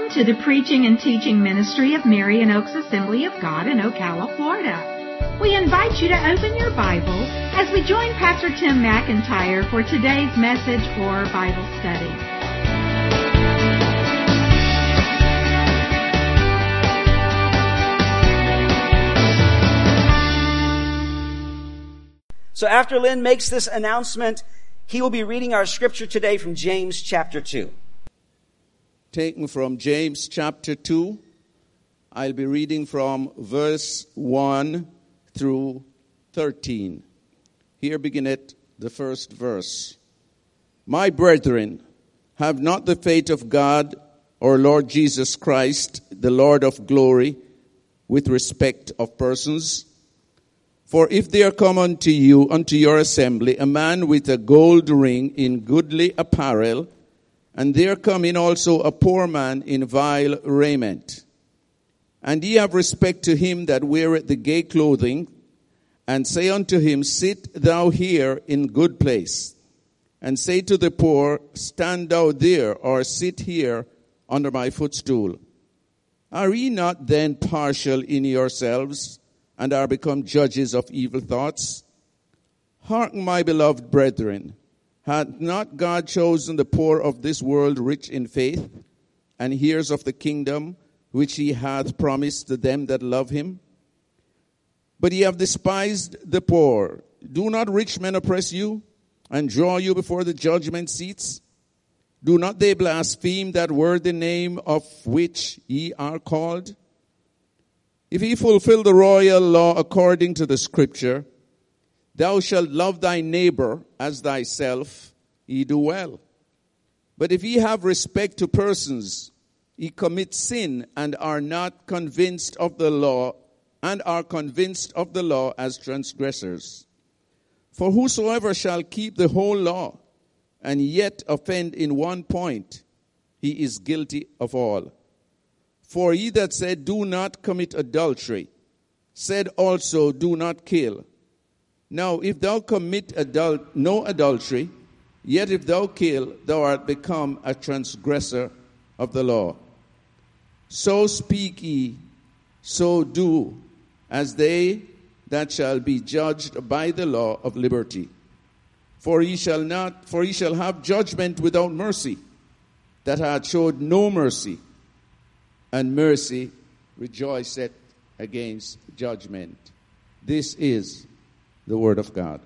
Welcome to the preaching and teaching ministry of Marion Oaks Assembly of God in Ocala, Florida. We invite you to open your Bible as we join Pastor Tim McIntyre for today's message or Bible study. So after Lynn makes this announcement, he will be reading our scripture today from James chapter 2. Taken from James chapter 2, I'll be reading from verse 1 through 13. Here beginneth the first verse. My brethren, have not the faith of God, our Lord Jesus Christ, the Lord of glory, with respect of persons. For if there come unto you, unto your assembly, a man with a gold ring in goodly apparel, and there come in also a poor man in vile raiment, and ye have respect to him that weareth the gay clothing, and say unto him, Sit thou here in good place, and say to the poor, Stand thou there, or sit here under my footstool. Are ye not then partial in yourselves, and are become judges of evil thoughts? Hearken, my beloved brethren, hath not God chosen the poor of this world rich in faith, and heirs of the kingdom which he hath promised to them that love him? But ye have despised the poor. Do not rich men oppress you, and draw you before the judgment seats? Do not they blaspheme that worthy name of which ye are called? If ye fulfill the royal law according to the scripture, Thou shalt love thy neighbor as thyself, ye do well. But if ye have respect to persons, ye commit sin and are not convinced of the law, and are convinced of the law as transgressors. For whosoever shall keep the whole law, and yet offend in one point, he is guilty of all. For he that said, Do not commit adultery, said also, Do not kill. Now, if thou commit no adultery, yet if thou kill, thou art become a transgressor of the law. So speak ye, so do, as they that shall be judged by the law of liberty. For ye shall have judgment without mercy, that hath showed no mercy, and mercy rejoiceth against judgment. This is the word of God.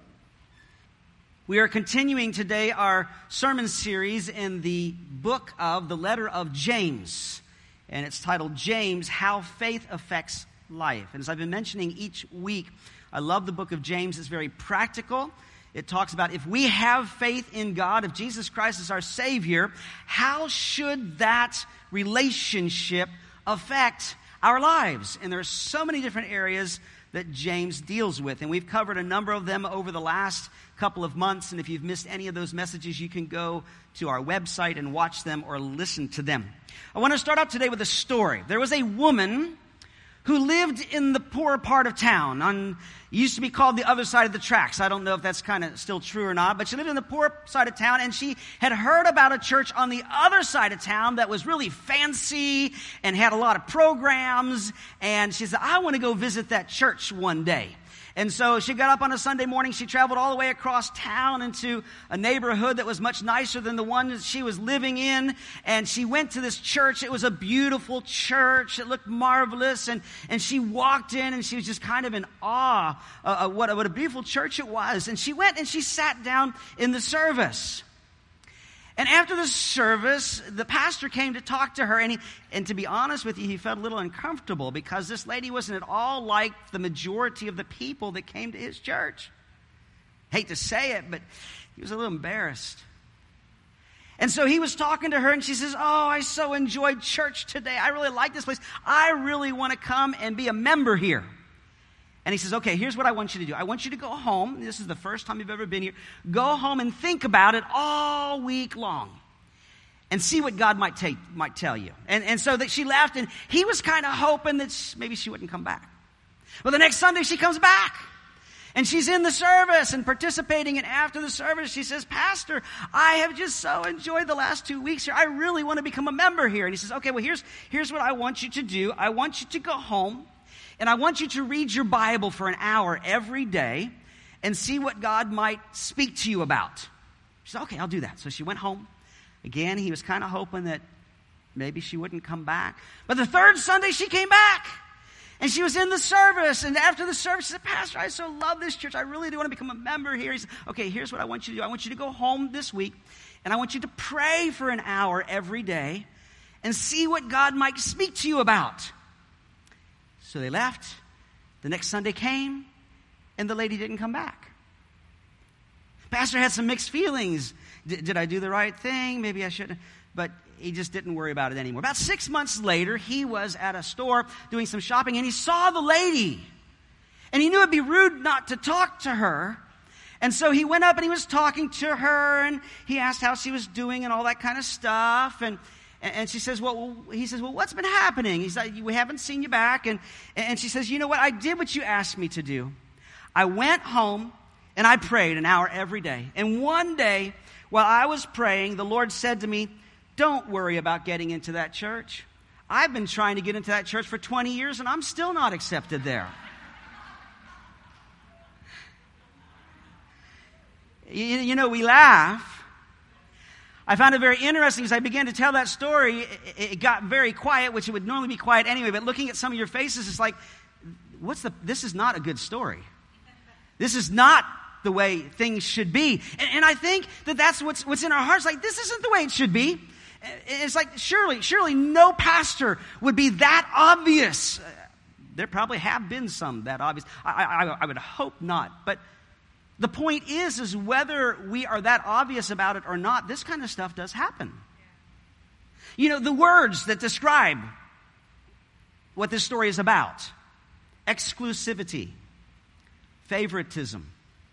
We are continuing today our sermon series in the book of the letter of James. And it's titled James, How Faith Affects Life. And as I've been mentioning each week, I love the book of James. It's very practical. It talks about if we have faith in God, if Jesus Christ is our Savior, how should that relationship affect our lives? And there are so many different areas that James deals with. And we've covered a number of them over the last couple of months. And if you've missed any of those messages, you can go to our website and watch them or listen to them. I want to start out today with a story. There was a woman who lived in the poorer part of town. It used to be called the other side of the tracks. I don't know if that's kind of still true or not, but she lived in the poor side of town, and she had heard about a church on the other side of town that was really fancy and had a lot of programs, and she said, I want to go visit that church one day. And so she got up on a Sunday morning. She traveled all the way across town into a neighborhood that was much nicer than the one that she was living in. And she went to this church. It was a beautiful church. It looked marvelous. And she walked in and she was just kind of in awe of what a beautiful church it was. And she went and she sat down in the service. And after the service, the pastor came to talk to her, and to be honest with you, he felt a little uncomfortable because this lady wasn't at all like the majority of the people that came to his church. Hate to say it, but he was a little embarrassed. And so he was talking to her, and she says, Oh, I so enjoyed church today. I really like this place. I really want to come and be a member here. And he says, okay, here's what I want you to do. I want you to go home. This is the first time you've ever been here. Go home and think about it all week long and see what God might tell you. And so that she left, and he was kind of hoping that maybe she wouldn't come back. Well, the next Sunday she comes back. And she's in the service and participating, and after the service she says, Pastor, I have just so enjoyed the last 2 weeks here. I really want to become a member here. And he says, okay, well, here's what I want you to do. I want you to go home, and I want you to read your Bible for an hour every day and see what God might speak to you about. She said, okay, I'll do that. So she went home. Again, he was kind of hoping that maybe she wouldn't come back. But the third Sunday, she came back. And she was in the service. And after the service, she said, Pastor, I so love this church. I really do want to become a member here. He said, okay, here's what I want you to do. I want you to go home this week, and I want you to pray for an hour every day and see what God might speak to you about. So they left. The next Sunday came, and the lady didn't come back. Pastor had some mixed feelings. Did I do the right thing? Maybe I shouldn't. But he just didn't worry about it anymore. About 6 months later, he was at a store doing some shopping, and he saw the lady. And he knew it'd be rude not to talk to her. And so he went up and he was talking to her, and he asked how she was doing and all that kind of stuff. And she says, he says, what's been happening? He's like, we haven't seen you back. And she says, you know what? I did what you asked me to do. I went home and I prayed an hour every day. And one day, while I was praying, the Lord said to me, don't worry about getting into that church. I've been trying to get into that church for 20 years, and I'm still not accepted there. You know, we laugh. I found it very interesting as I began to tell that story. It got very quiet, which it would normally be quiet anyway. But looking at some of your faces, it's like, this is not a good story. This is not the way things should be. And I think that's what's in our hearts. Like, this isn't the way it should be. It's like, surely no pastor would be that obvious. There probably have been some that obvious. I would hope not. But the point is whether we are that obvious about it or not, this kind of stuff does happen. You know, the words that describe what this story is about: exclusivity, favoritism,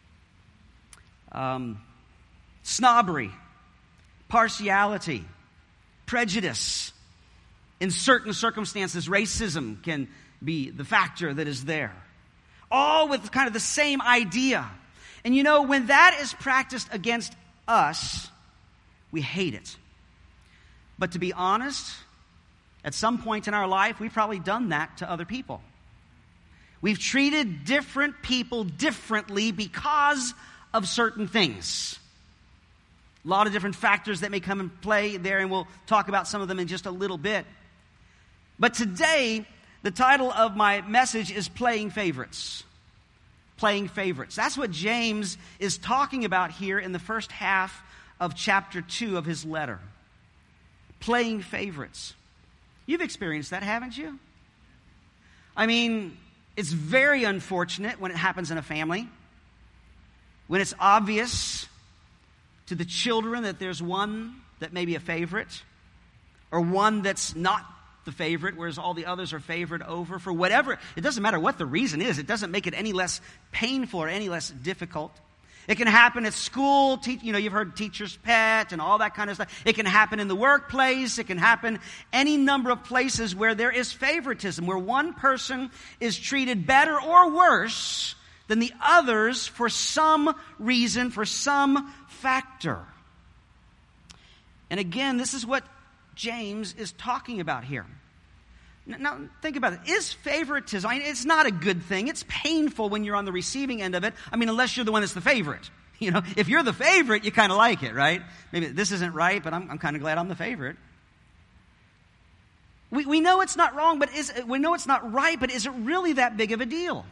snobbery, partiality, prejudice. In certain circumstances, racism can be the factor that is there. All with kind of the same idea. And you know, when that is practiced against us, we hate it. But to be honest, at some point in our life, we've probably done that to other people. We've treated different people differently because of certain things. A lot of different factors that may come and play there, and we'll talk about some of them in just a little bit. But today, the title of my message is Playing Favorites. Playing favorites. That's what James is talking about here in the first half of chapter 2 of his letter. Playing favorites. You've experienced that, haven't you? I mean, it's very unfortunate when it happens in a family. When it's obvious to the children that there's one that may be a favorite, or one that's not the favorite, whereas all the others are favored over for whatever. It doesn't matter what the reason is. It doesn't make it any less painful or any less difficult. It can happen at school. You've heard teacher's pet and all that kind of stuff. It can happen in the workplace. It can happen any number of places where there is favoritism, where one person is treated better or worse than the others for some reason, for some factor. And again, this is what James is talking about here. Now, think about it. Is favoritism, it's not a good thing. It's painful when you're on the receiving end of it. I mean, unless you're the one that's the favorite. You know, if you're the favorite, you kind of like it, right? Maybe this isn't right, but I'm kind of glad I'm the favorite. We know it's not wrong, but we know it's not right, but is it really that big of a deal?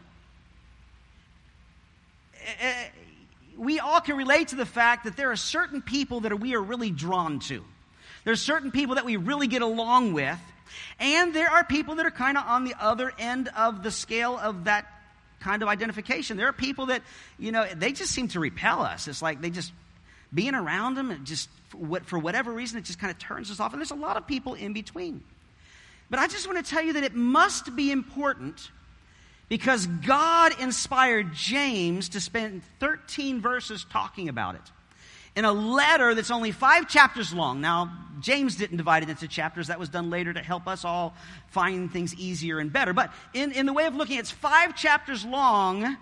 We all can relate to the fact that there are certain people that we are really drawn to. There's certain people that we really get along with, and there are people that are kind of on the other end of the scale of that kind of identification. There are people that, they just seem to repel us. It's like being around them, it just, for whatever reason, it just kind of turns us off. And there's a lot of people in between. But I just want to tell you that it must be important, because God inspired James to spend 13 verses talking about it in a letter that's only 5 chapters long. Now, James didn't divide it into chapters. That was done later to help us all find things easier and better. But in the way of looking, it's 5 chapters long,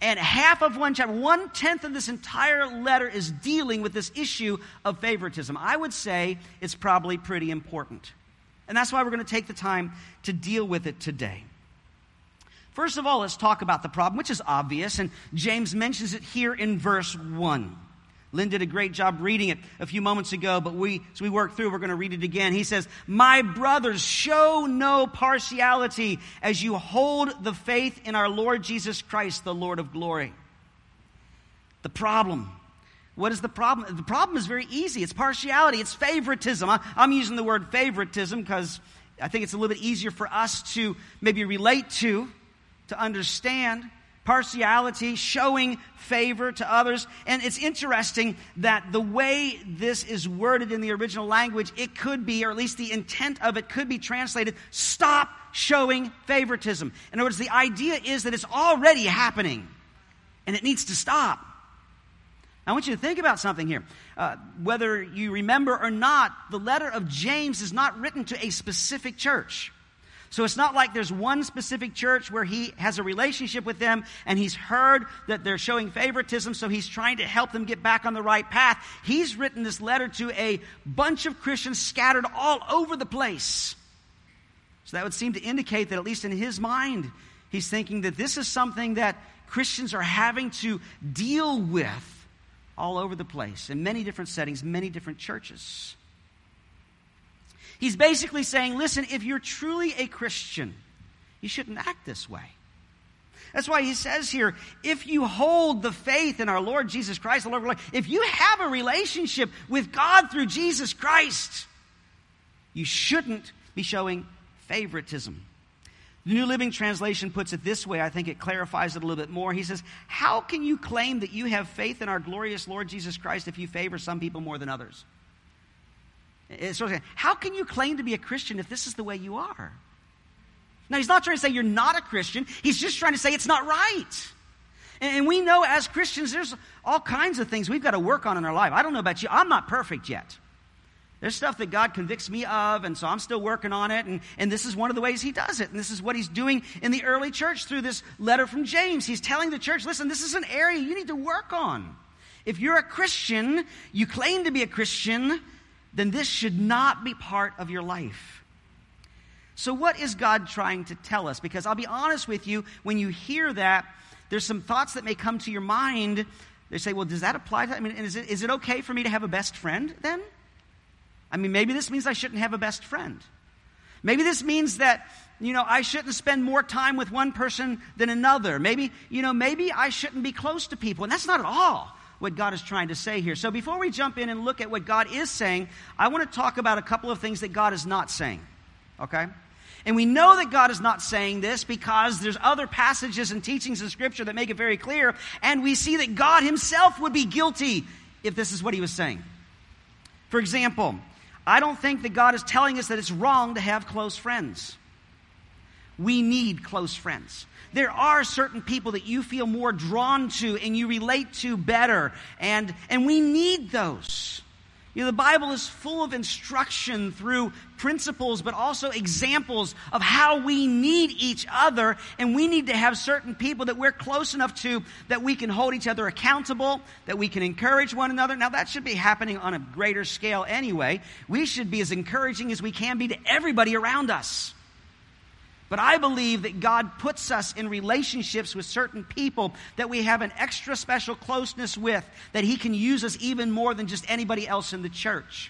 And half of one chapter, 1/10 of this entire letter is dealing with this issue of favoritism. I would say it's probably pretty important. And that's why we're going to take the time to deal with it today. First of all, let's talk about the problem, which is obvious, and James mentions it here in verse 1. Lynn did a great job reading it a few moments ago, but as we work through, we're going to read it again. He says, "My brothers, show no partiality as you hold the faith in our Lord Jesus Christ, the Lord of glory." The problem. What is the problem? The problem is very easy. It's partiality. It's favoritism. I'm using the word favoritism because I think it's a little bit easier for us to maybe relate to understand. Partiality, showing favor to others. And it's interesting that the way this is worded in the original language, it could be, or at least the intent of it could be translated, stop showing favoritism. In other words, the idea is that it's already happening and it needs to stop. I want you to think about something here. Whether you remember or not, the letter of James is not written to a specific church. So it's not like there's one specific church where he has a relationship with them and he's heard that they're showing favoritism, so he's trying to help them get back on the right path. He's written this letter to a bunch of Christians scattered all over the place. So that would seem to indicate that, at least in his mind, he's thinking that this is something that Christians are having to deal with all over the place, in many different settings, many different churches. He's basically saying, listen, if you're truly a Christian, you shouldn't act this way. That's why he says here, if you hold the faith in our Lord Jesus Christ, the Lord of glory, if you have a relationship with God through Jesus Christ, you shouldn't be showing favoritism. The New Living Translation puts it this way. I think it clarifies it a little bit more. He says, how can you claim that you have faith in our glorious Lord Jesus Christ if you favor some people more than others? How can you claim to be a Christian if this is the way you are? Now, he's not trying to say you're not a Christian. He's just trying to say it's not right. And we know as Christians, there's all kinds of things we've got to work on in our life. I don't know about you. I'm not perfect yet. There's stuff that God convicts me of, and so I'm still working on it. And this is one of the ways he does it. And this is what he's doing in the early church through this letter from James. He's telling the church, listen, this is an area you need to work on. If you're a Christian, you claim to be a Christian, then this should not be part of your life. So what is God trying to tell us? Because I'll be honest with you, when you hear that, there's some thoughts that may come to your mind. They say, well, does that apply to, is it okay for me to have a best friend then? Maybe this means I shouldn't have a best friend. Maybe this means that, I shouldn't spend more time with one person than another. Maybe I shouldn't be close to people. And that's not at all what God is trying to say here. So before we jump in and look at what God is saying, I want to talk about a couple of things that God is not saying. Okay? And we know that God is not saying this because there's other passages and teachings in Scripture that make it very clear, and we see that God himself would be guilty if this is what he was saying. For example, I don't think that God is telling us that it's wrong to have close friends. We need close friends. There are certain people that you feel more drawn to and you relate to better, and we need those. The Bible is full of instruction through principles, but also examples of how we need each other, and we need to have certain people that we're close enough to that we can hold each other accountable, that we can encourage one another. Now, that should be happening on a greater scale anyway. We should be as encouraging as we can be to everybody around us. But I believe that God puts us in relationships with certain people that we have an extra special closeness with, that he can use us even more than just anybody else in the church.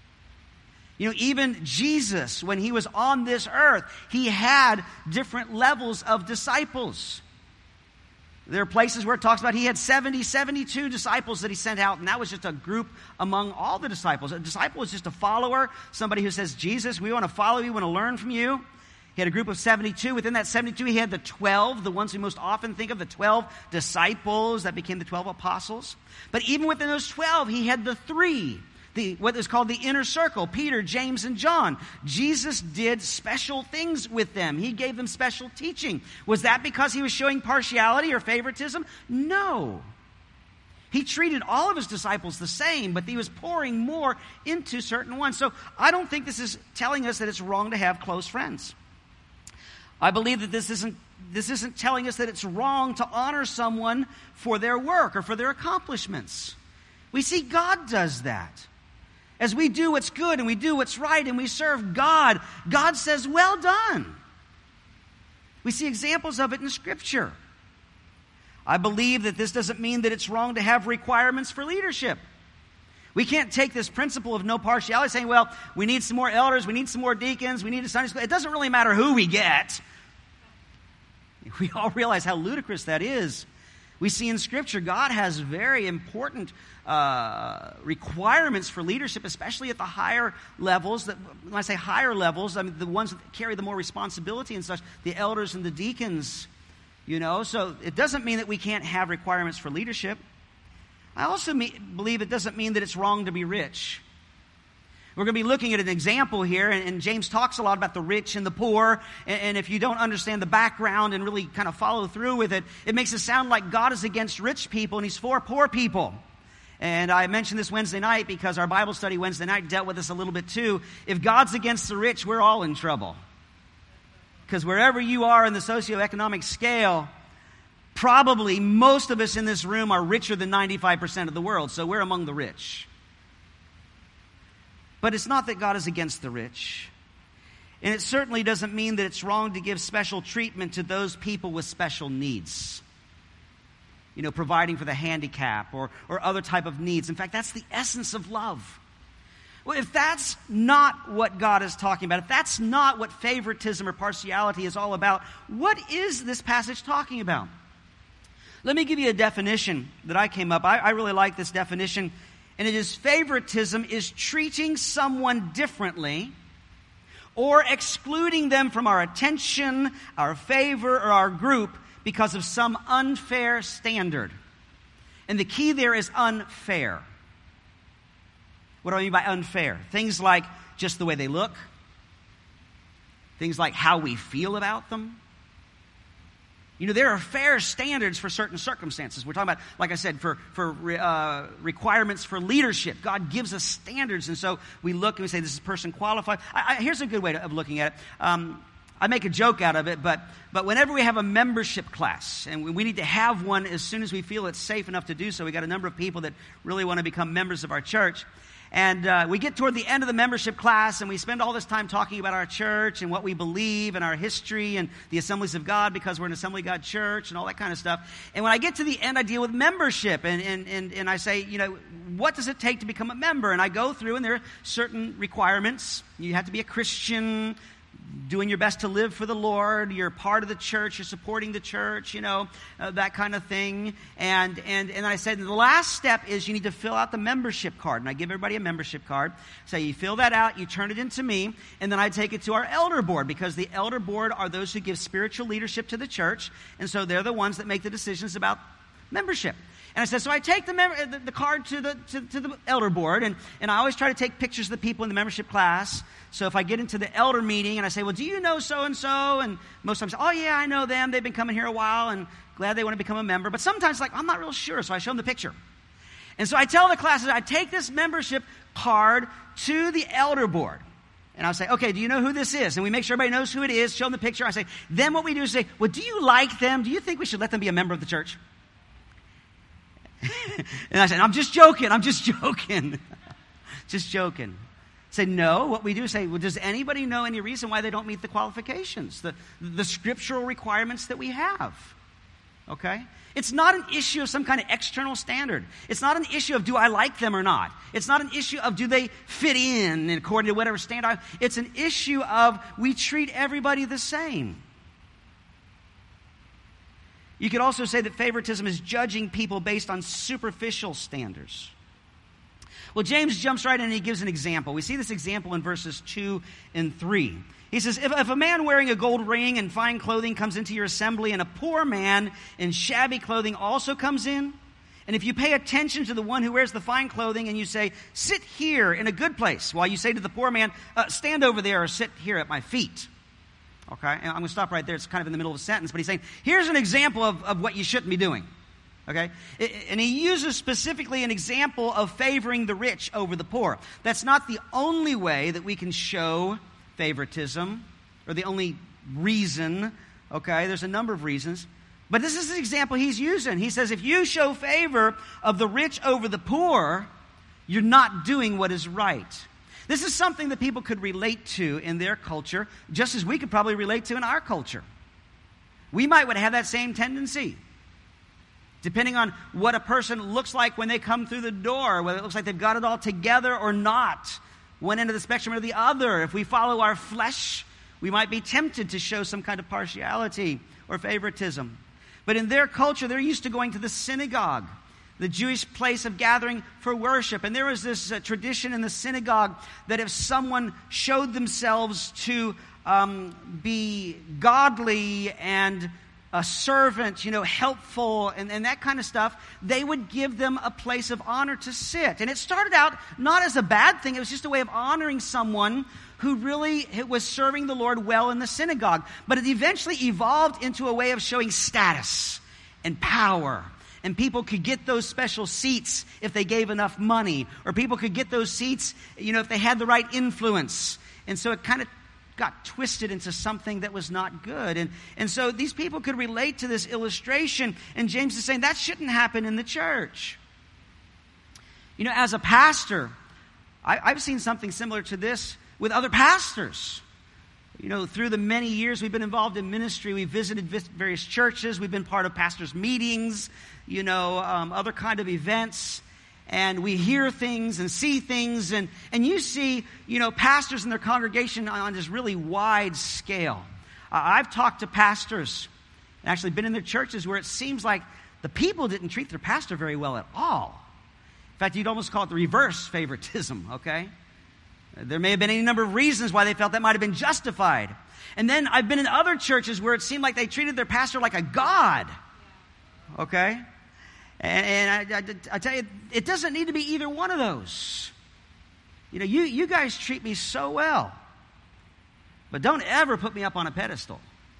Even Jesus, when he was on this earth, he had different levels of disciples. There are places where it talks about he had 72 disciples that he sent out, and that was just a group among all the disciples. A disciple is just a follower, somebody who says, Jesus, we want to follow you, we want to learn from you. He had a group of 72. Within that 72, he had the 12, the ones we most often think of, the 12 disciples that became the 12 apostles. But even within those 12, he had the 3, what is called the inner circle, Peter, James, and John. Jesus did special things with them. He gave them special teaching. Was that because he was showing partiality or favoritism? No. He treated all of his disciples the same, but he was pouring more into certain ones. So I don't think this is telling us that it's wrong to have close friends. I believe that this isn't telling us that it's wrong to honor someone for their work or for their accomplishments. We see God does that. As we do what's good and we do what's right and we serve God, God says, well done. We see examples of it in Scripture. I believe that this doesn't mean that it's wrong to have requirements for leadership. We can't take this principle of no partiality saying, well, we need some more elders, we need some more deacons, we need a Sunday school. It doesn't really matter who we get. We all realize how ludicrous that is. We see in Scripture God has very important requirements for leadership, especially at the higher levels. When I say higher levels, I mean the ones that carry the more responsibility and such, the elders and the deacons. So it doesn't mean that we can't have requirements for leadership. I also believe it doesn't mean that it's wrong to be rich. We're going to be looking at an example here, and James talks a lot about the rich and the poor, and if you don't understand the background and really kind of follow through with it, it makes it sound like God is against rich people and He's for poor people. And I mentioned this Wednesday night because our Bible study Wednesday night dealt with this a little bit too. If God's against the rich, we're all in trouble. Because wherever you are in the socioeconomic scale, probably most of us in this room are richer than 95% of the world, so we're among the rich. But it's not that God is against the rich. And it certainly doesn't mean that it's wrong to give special treatment to those people with special needs. Providing for the handicap or other type of needs. In fact, that's the essence of love. Well, if that's not what God is talking about, if that's not what favoritism or partiality is all about, what is this passage talking about? Let me give you a definition that I came up. I really like this definition. And it is favoritism is treating someone differently or excluding them from our attention, our favor, or our group because of some unfair standard. And the key there is unfair. What do I mean by unfair? Things like just the way they look. Things like how we feel about them. There are fair standards for certain circumstances. We're talking about, like I said, for requirements for leadership. God gives us standards, and so we look and we say, this is a person qualified. Here's a good way of looking at it. I make a joke out of it, but whenever we have a membership class, and we need to have one as soon as we feel it's safe enough to do so, we got a number of people that really want to become members of our church. And we get toward the end of the membership class, and we spend all this time talking about our church and what we believe and our history and the Assemblies of God because we're an Assembly of God church and all that kind of stuff. And when I get to the end, I deal with membership, and I say, what does it take to become a member? And I go through, and there are certain requirements. You have to be a Christian, doing your best to live for the Lord. You're part of the church. You're supporting the church, that kind of thing. And I said the last step is you need to fill out the membership card. And I give everybody a membership card. So you fill that out, you turn it into me, and then I take it to our elder board because the elder board are those who give spiritual leadership to the church. And so they're the ones that make the decisions about membership. And I said, so I take the card to the elder board, and I always try to take pictures of the people in the membership class. So if I get into the elder meeting and I say, well, do you know so-and-so? And most times, oh, yeah, I know them. They've been coming here a while and glad they want to become a member. But sometimes, I'm not real sure, so I show them the picture. And so I tell the classes, I take this membership card to the elder board. And I'll say, okay, do you know who this is? And we make sure everybody knows who it is, show them the picture. I say, then what we do is say, well, do you like them? Do you think we should let them be a member of the church? And I said, I'm just joking. Just joking. Say, no. What we do is say, well, does anybody know any reason why they don't meet the qualifications, the scriptural requirements that we have? Okay? It's not an issue of some kind of external standard. It's not an issue of do I like them or not. It's not an issue of do they fit in according to whatever standard. It's an issue of we treat everybody the same. You could also say that favoritism is judging people based on superficial standards. Well, James jumps right in and he gives an example. We see this example in verses 2 and 3. He says, if a man wearing a gold ring and fine clothing comes into your assembly, and a poor man in shabby clothing also comes in, and if you pay attention to the one who wears the fine clothing and you say, sit here in a good place, while you say to the poor man, stand over there or sit here at my feet. Okay, and I'm going to stop right there. It's kind of in the middle of a sentence, but he's saying, here's an example of what you shouldn't be doing. Okay, and he uses specifically an example of favoring the rich over the poor. That's not the only way that we can show favoritism, or the only reason. Okay, there's a number of reasons. But this is the example he's using. He says, if you show favor of the rich over the poor, you're not doing what is right. This is something that people could relate to in their culture, just as we could probably relate to in our culture. We might would have that same tendency, depending on what a person looks like when they come through the door, whether it looks like they've got it all together or not, one end of the spectrum or the other. If we follow our flesh, we might be tempted to show some kind of partiality or favoritism. But in their culture, they're used to going to the synagogue, the Jewish place of gathering for worship. And there was this tradition in the synagogue that if someone showed themselves to be godly and a servant, helpful and that kind of stuff, they would give them a place of honor to sit. And it started out not as a bad thing. It was just a way of honoring someone who really was serving the Lord well in the synagogue. But it eventually evolved into a way of showing status and power. And people could get those special seats if they gave enough money. Or people could get those seats, if they had the right influence. And so it kind of got twisted into something that was not good. And so these people could relate to this illustration. And James is saying that shouldn't happen in the church. As a pastor, I've seen something similar to this with other pastors. Through the many years we've been involved in ministry, we've visited various churches, we've been part of pastors' meetings, other kind of events, and we hear things and see things, and you see, pastors and their congregation on this really wide scale. I've talked to pastors and actually been in their churches where it seems like the people didn't treat their pastor very well at all. In fact, you'd almost call it the reverse favoritism, okay? There may have been any number of reasons why they felt that might have been justified. And then I've been in other churches where it seemed like they treated their pastor like a god. Okay? And I tell you, it doesn't need to be either one of those. You guys treat me so well. But don't ever put me up on a pedestal.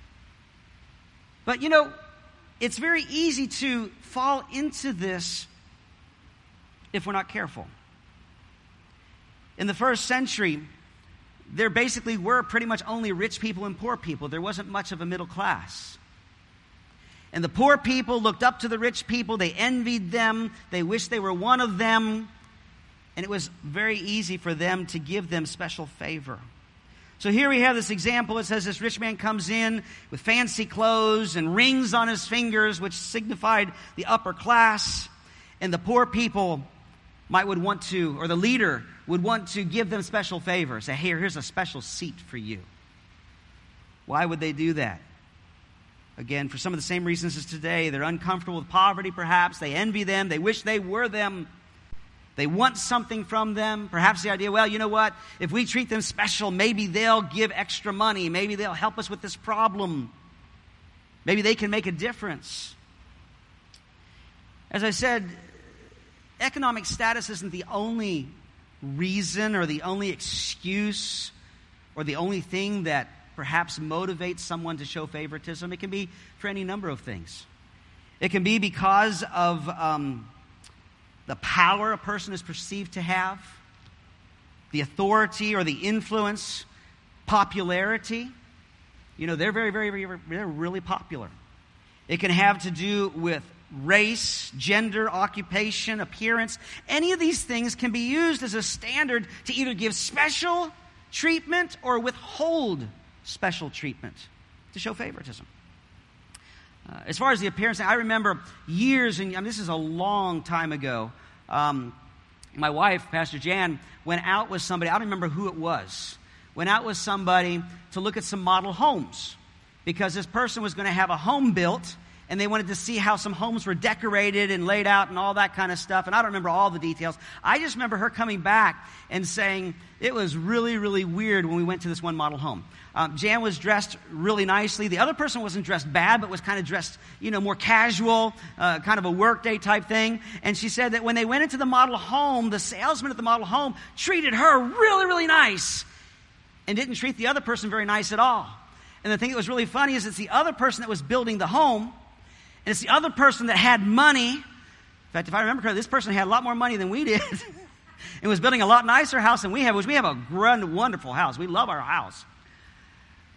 But it's very easy to fall into this if we're not careful. In the first century, there basically were pretty much only rich people and poor people. There wasn't much of a middle class. And the poor people looked up to the rich people. They envied them. They wished they were one of them. And it was very easy for them to give them special favor. So here we have this example. It says this rich man comes in with fancy clothes and rings on his fingers, which signified the upper class. And the poor people would want to, or the leader would want to give them special favors. Say, here's a special seat for you. Why would they do that? Again, for some of the same reasons as today. They're uncomfortable with poverty, perhaps. They envy them. They wish they were them. They want something from them. Perhaps the idea, well, you know what? If we treat them special, maybe they'll give extra money. Maybe they'll help us with this problem. Maybe they can make a difference. As I said, economic status isn't the only reason or the only excuse or the only thing that perhaps motivates someone to show favoritism. It can be for any number of things. It can be because of the power a person is perceived to have, the authority or the influence, popularity. They're they're really popular. It can have to do with race, gender, occupation, appearance. Any of these things can be used as a standard to either give special treatment or withhold special treatment to show favoritism. As far as the appearance, I remember years, and this is a long time ago, my wife, Pastor Jan, went out with somebody, I don't remember who it was, went out with somebody to look at some model homes because this person was going to have a home built, and they wanted to see how some homes were decorated and laid out and all that kind of stuff. And I don't remember all the details. I just remember her coming back and saying it was really, really weird when we went to this one model home. Jan was dressed really nicely. The other person wasn't dressed bad, but was kind of dressed, more casual, kind of a workday type thing. And she said that when they went into the model home, the salesman at the model home treated her really, really nice and didn't treat the other person very nice at all. And the thing that was really funny is it's the other person that was building the home, and it's the other person that had money. In fact, if I remember correctly, this person had a lot more money than we did and was building a lot nicer house than we have, which we have a wonderful house. We love our house.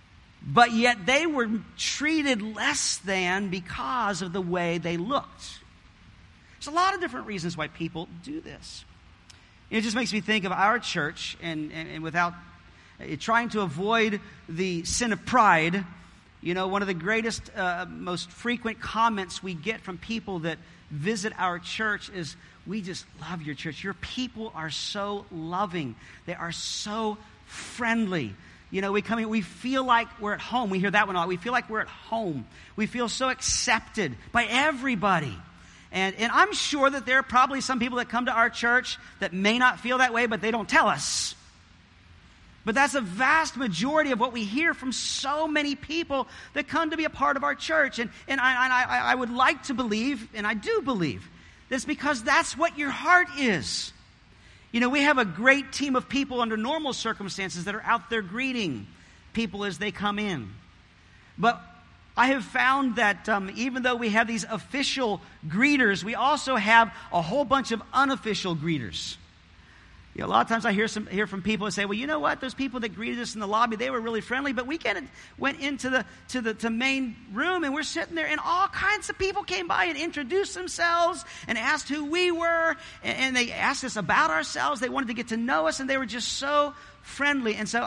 but yet they were treated less than because of the way they looked. There's a lot of different reasons why people do this. It just makes me think of our church, and without trying to avoid the sin of pride, one of the greatest, most frequent comments we get from people that visit our church is, "We just love your church. Your people are so loving. They are so friendly. We come in, we feel like we're at home." We hear that one a lot. We feel like we're at home. We feel so accepted by everybody. And I'm sure that there are probably some people that come to our church that may not feel that way, but they don't tell us. But that's a vast majority of what we hear from so many people that come to be a part of our church. And I would like to believe, and I do believe, that's because that's what your heart is. We have a great team of people under normal circumstances that are out there greeting people as they come in. But I have found that even though we have these official greeters, we also have a whole bunch of unofficial greeters. A lot of times I hear from people that say, "Well, you know what? Those people that greeted us in the lobby, they were really friendly, but we went into the main room and we're sitting there, and all kinds of people came by and introduced themselves and asked who we were, and they asked us about ourselves. They wanted to get to know us, and they were just so friendly." And so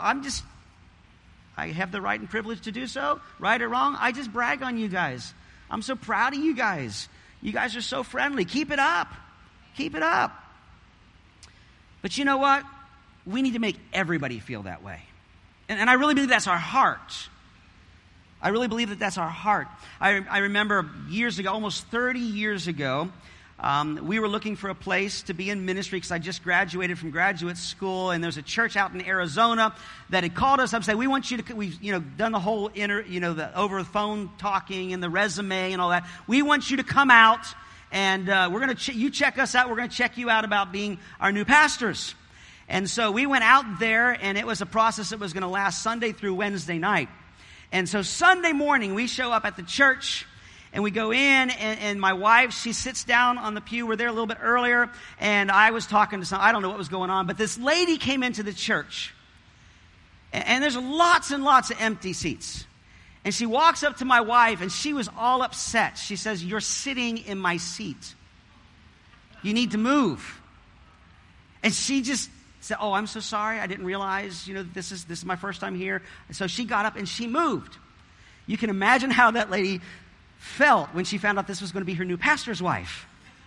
I have the right and privilege to do so, right or wrong. I just brag on you guys. I'm so proud of you guys. You guys are so friendly. Keep it up. Keep it up. But you know what? We need to make everybody feel that way. And I really believe that's our heart. I really believe that that's our heart. I remember years ago, almost 30 years ago, we were looking for a place to be in ministry because I just graduated from graduate school, and there's a church out in Arizona that had called us up and said, "We want you to," we've done the whole the over the phone talking and the resume and all that. "We want you to come out, and we're going to you check us out. We're going to check you out about being our new pastors." And so we went out there, and it was a process that was going to last Sunday through Wednesday night. And so Sunday morning, we show up at the church, and we go in, and my wife, she sits down on the pew. We're there a little bit earlier, and I was talking to I don't know what was going on, but this lady came into the church, and there's lots and lots of empty seats. And she walks up to my wife, and she was all upset. She says, "You're sitting in my seat. You need to move." And she just said, "Oh, I'm so sorry. I didn't realize, this is my first time here." And so she got up and she moved. You can imagine how that lady felt when she found out this was going to be her new pastor's wife.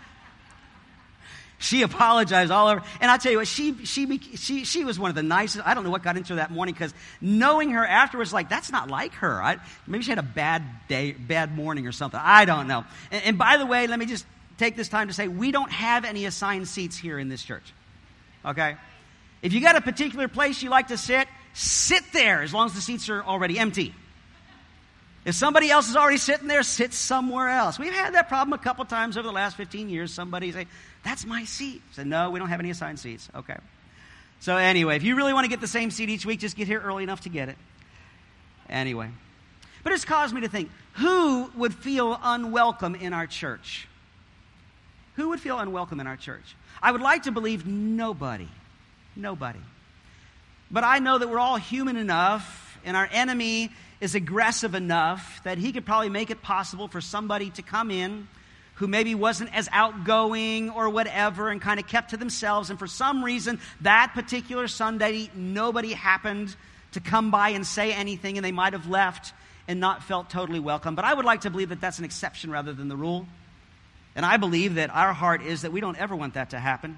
She apologized all over. And I tell you what, she was one of the nicest. I don't know what got into her that morning, because knowing her afterwards, that's not like her. Maybe she had a bad morning or something. I don't know. And by the way, let me just take this time to say, we don't have any assigned seats here in this church. Okay? If you got a particular place you like to sit there as long as the seats are already empty. If somebody else is already sitting there, sit somewhere else. We've had that problem a couple times over the last 15 years. Somebody say, "That's my seat." I said, "No, we don't have any assigned seats." Okay. So anyway, if you really want to get the same seat each week, just get here early enough to get it. Anyway. But it's caused me to think, who would feel unwelcome in our church? Who would feel unwelcome in our church? I would like to believe nobody. Nobody. But I know that we're all human enough, and our enemy is aggressive enough that he could probably make it possible for somebody to come in who maybe wasn't as outgoing or whatever and kind of kept to themselves, and for some reason that particular Sunday nobody happened to come by and say anything, and they might have left and not felt totally welcome. But I would like to believe that that's an exception rather than the rule. And I believe that our heart is that we don't ever want that to happen.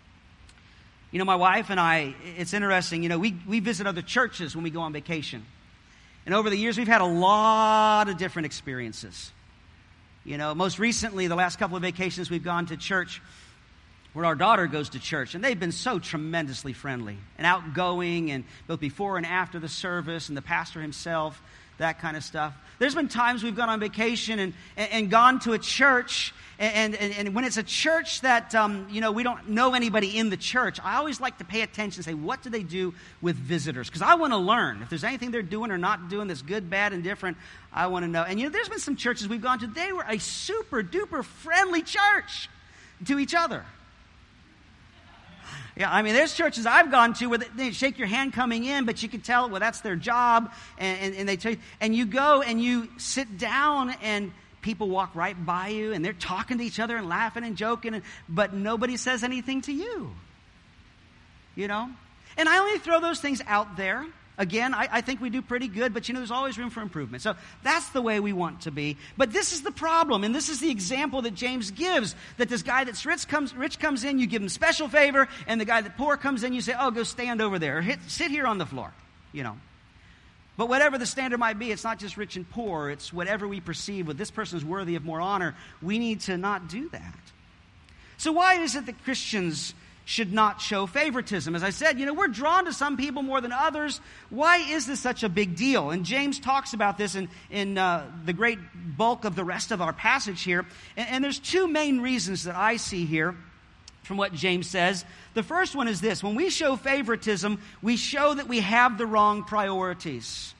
My wife and I, it's interesting, we visit other churches when we go on vacation. And over the years, we've had a lot of different experiences. Most recently, the last couple of vacations, we've gone to church where our daughter goes to church. And they've been so tremendously friendly and outgoing, and both before and after the service, and the pastor himself, that kind of stuff. There's been times we've gone on vacation and gone to a church, and when it's a church that, we don't know anybody in the church, I always like to pay attention and say, what do they do with visitors? Because I want to learn. If there's anything they're doing or not doing that's good, bad, and different, I want to know. And, there's been some churches we've gone to, they were a super duper friendly church to each other. Yeah, I mean, there's churches I've gone to where they shake your hand coming in, but you can tell, well, that's their job, and they tell you, and you go and you sit down, and people walk right by you, and they're talking to each other and laughing and joking, but nobody says anything to you. You know? And I only throw those things out there. Again, I think we do pretty good, but there's always room for improvement. So that's the way we want to be. But this is the problem, and this is the example that James gives, that this guy that's rich comes in, you give him special favor, and the guy that poor comes in, you say, oh, go stand over there, or sit here on the floor, But whatever the standard might be, it's not just rich and poor, it's whatever we perceive with this person is worthy of more honor. We need to not do that. So why is it that Christians should not show favoritism? As I said, we're drawn to some people more than others. Why is this such a big deal? And James talks about this in the great bulk of the rest of our passage here. And there's two main reasons that I see here from what James says. The first one is this: when we show favoritism, we show that we have the wrong priorities.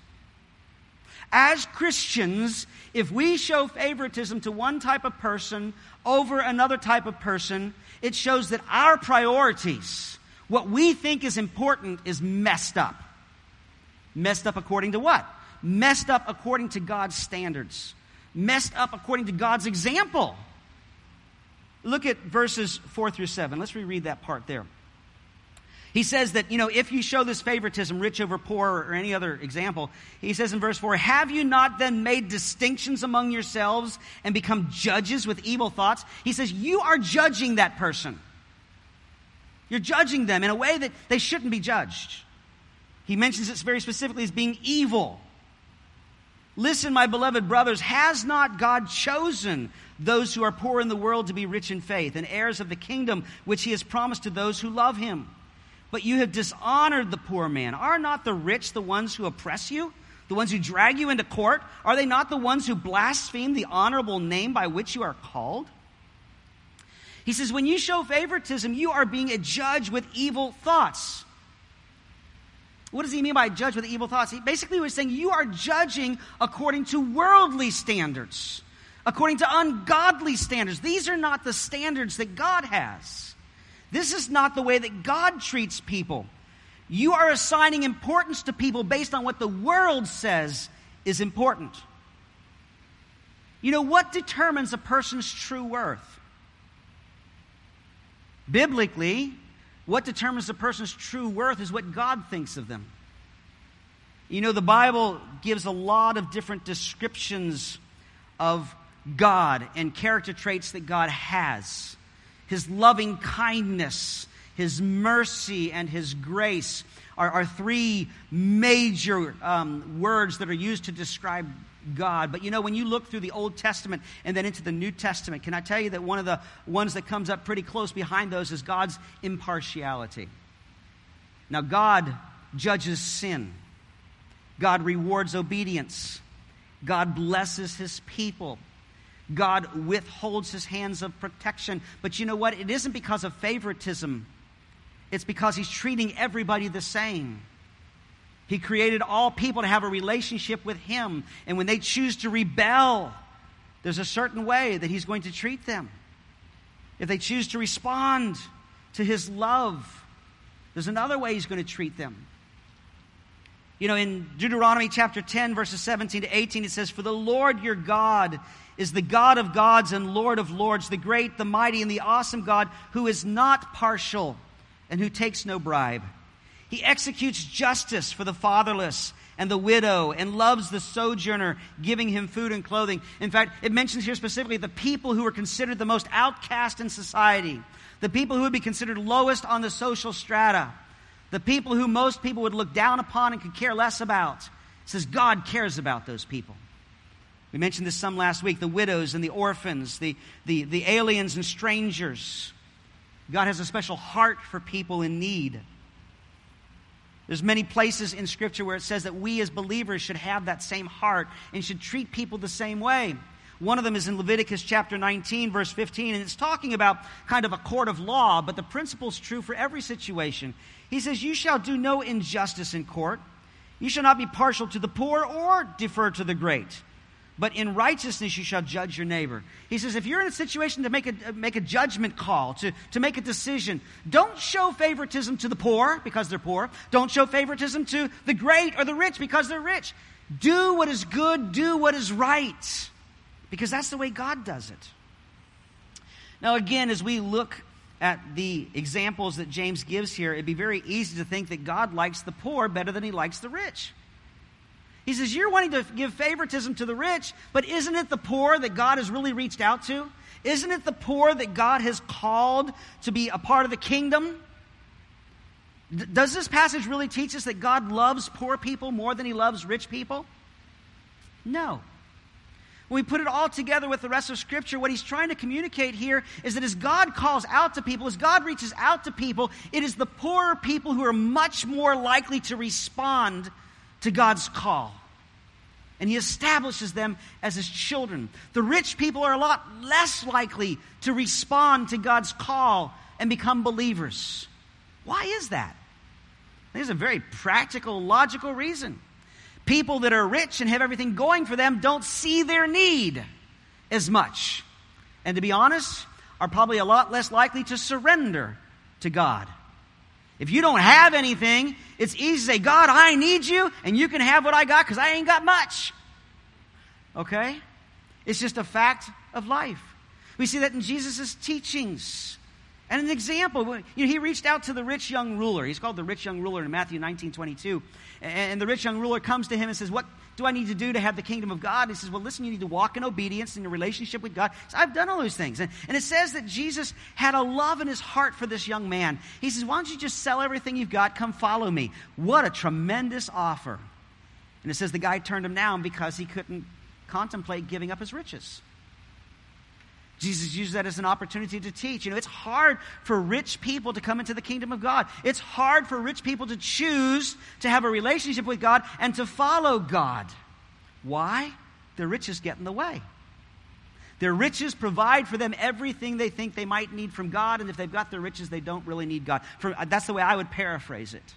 As Christians, if we show favoritism to one type of person over another type of person, it shows that our priorities, what we think is important, is messed up. Messed up according to what? Messed up according to God's standards. Messed up according to God's example. Look at verses 4 through 7. Let's reread that part there. He says that, if you show this favoritism, rich over poor, or any other example, he says in verse 4, have you not then made distinctions among yourselves and become judges with evil thoughts? He says, you are judging that person. You're judging them in a way that they shouldn't be judged. He mentions it very specifically as being evil. Listen, my beloved brothers, has not God chosen those who are poor in the world to be rich in faith and heirs of the kingdom which he has promised to those who love him? But you have dishonored the poor man. Are not the rich the ones who oppress you? The ones who drag you into court? Are they not the ones who blaspheme the honorable name by which you are called? He says, when you show favoritism, you are being a judge with evil thoughts. What does he mean by judge with evil thoughts? He basically was saying you are judging according to worldly standards, according to ungodly standards. These are not the standards that God has. This is not the way that God treats people. You are assigning importance to people based on what the world says is important. What determines a person's true worth? Biblically, what determines a person's true worth is what God thinks of them. The Bible gives a lot of different descriptions of God and character traits that God has. His loving kindness, His mercy, and His grace are three major words that are used to describe God. But when you look through the Old Testament and then into the New Testament, can I tell you that one of the ones that comes up pretty close behind those is God's impartiality. Now, God judges sin. God rewards obedience. God blesses His people. God withholds His hands of protection. But you know what? It isn't because of favoritism. It's because He's treating everybody the same. He created all people to have a relationship with Him. And when they choose to rebel, there's a certain way that He's going to treat them. If they choose to respond to His love, there's another way He's going to treat them. In Deuteronomy chapter 10, verses 17 to 18, it says, for the Lord your God is the God of gods and Lord of lords, the great, the mighty, and the awesome God, who is not partial and who takes no bribe. He executes justice for the fatherless and the widow and loves the sojourner, giving him food and clothing. In fact, it mentions here specifically the people who are considered the most outcast in society, the people who would be considered lowest on the social strata, the people who most people would look down upon and could care less about. It says God cares about those people. We mentioned this some last week, the widows and the orphans, the aliens and strangers. God has a special heart for people in need. There's many places in Scripture where it says that we as believers should have that same heart and should treat people the same way. One of them is in Leviticus chapter 19, verse 15, and it's talking about kind of a court of law, but the principle is true for every situation. He says, you shall do no injustice in court. You shall not be partial to the poor or defer to the great. but in righteousness you shall judge your neighbor. He says, if you're in a situation to make a judgment call, to make a decision, don't show favoritism to the poor because they're poor. Don't show favoritism to the great or the rich because they're rich. Do what is good, do what is right, because that's the way God does it. Now again, as we look at the examples that James gives here, it'd be very easy to think that God likes the poor better than he likes the rich. He says, you're wanting to give favoritism to the rich, but isn't it the poor that God has really reached out to? Isn't it the poor that God has called to be a part of the kingdom? Does this passage really teach us that God loves poor people more than he loves rich people? No. When we put it all together with the rest of Scripture, what he's trying to communicate here is that as God calls out to people, as God reaches out to people, it is the poorer people who are much more likely to respond to God's call. And he establishes them as his children. The rich people are a lot less likely to respond to God's call and become believers. Why is that? There's a very practical, logical reason. People that are rich and have everything going for them don't see their need as much. And to be honest, are probably a lot less likely to surrender to God. If you don't have anything, it's easy to say, God, I need you, and you can have what I got because I ain't got much. Okay? It's just a fact of life. We see that in Jesus' teachings. And an example, he reached out to the rich young ruler. He's called the rich young ruler in Matthew 19:22. And the rich young ruler comes to him and says, what do I need to do to have the kingdom of God? He says, well, listen, you need to walk in obedience in your relationship with God. So I've done all those things. And it says that Jesus had a love in his heart for this young man. He says, why don't you just sell everything you've got, come follow me. What a tremendous offer. And it says the guy turned him down because he couldn't contemplate giving up his riches. Jesus used that as an opportunity to teach. It's hard for rich people to come into the kingdom of God. It's hard for rich people to choose to have a relationship with God and to follow God. Why? Their riches get in the way. Their riches provide for them everything they think they might need from God, and if they've got their riches, they don't really need God. That's the way I would paraphrase it.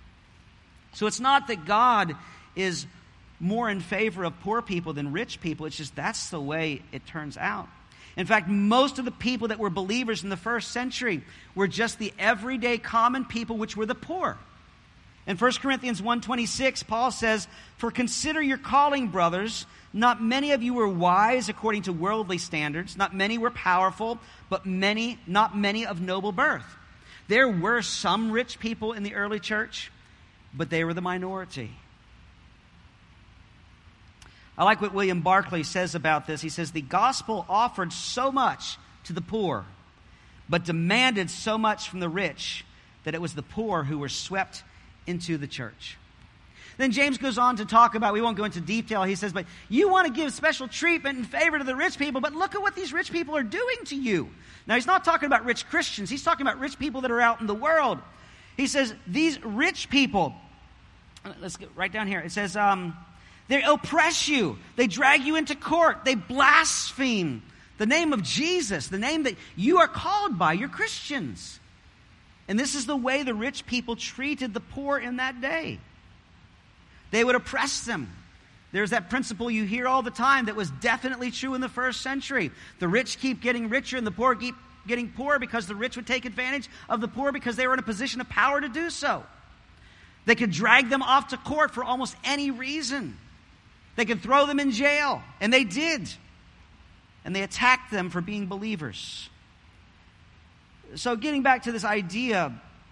So it's not that God is more in favor of poor people than rich people. It's just that's the way it turns out. In fact, most of the people that were believers in the first century were just the everyday common people, which were the poor. In 1 Corinthians 1:26, Paul says, for consider your calling, brothers. Not many of you were wise according to worldly standards. Not many were powerful, but not many of noble birth. There were some rich people in the early church, but they were the minority. I like what William Barclay says about this. He says, the gospel offered so much to the poor, but demanded so much from the rich that it was the poor who were swept into the church. Then James goes on to talk about, we won't go into detail, he says, but you want to give special treatment and favor to the rich people, but look at what these rich people are doing to you. Now, he's not talking about rich Christians. He's talking about rich people that are out in the world. He says, these rich people, let's get right down here. It says, they oppress you. They drag you into court. They blaspheme the name of Jesus, the name that you are called by. You're Christians. And this is the way the rich people treated the poor in that day. They would oppress them. There's that principle you hear all the time that was definitely true in the first century. The rich keep getting richer and the poor keep getting poorer because the rich would take advantage of the poor because they were in a position of power to do so. They could drag them off to court for almost any reason. They could throw them in jail, and they did. And they attacked them for being believers. So getting back to this idea,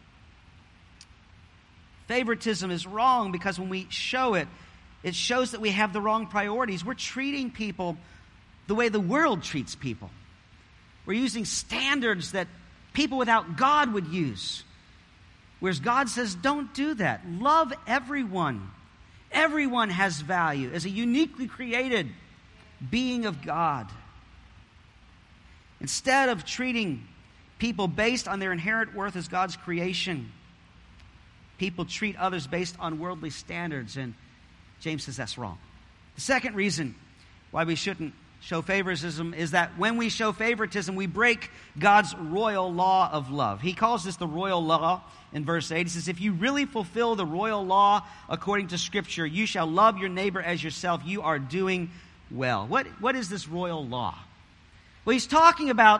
favoritism is wrong because when we show it, it shows that we have the wrong priorities. We're treating people the way the world treats people. We're using standards that people without God would use. Whereas God says, don't do that. Love everyone. Everyone has value as a uniquely created being of God. Instead of treating people based on their inherent worth as God's creation, people treat others based on worldly standards, and James says that's wrong. The second reason why we shouldn't show favoritism is that when we show favoritism, we break God's royal law of love. He calls this the royal law in verse 8. He says, if you really fulfill the royal law according to Scripture, you shall love your neighbor as yourself. You are doing well. What is this royal law? Well, he's talking about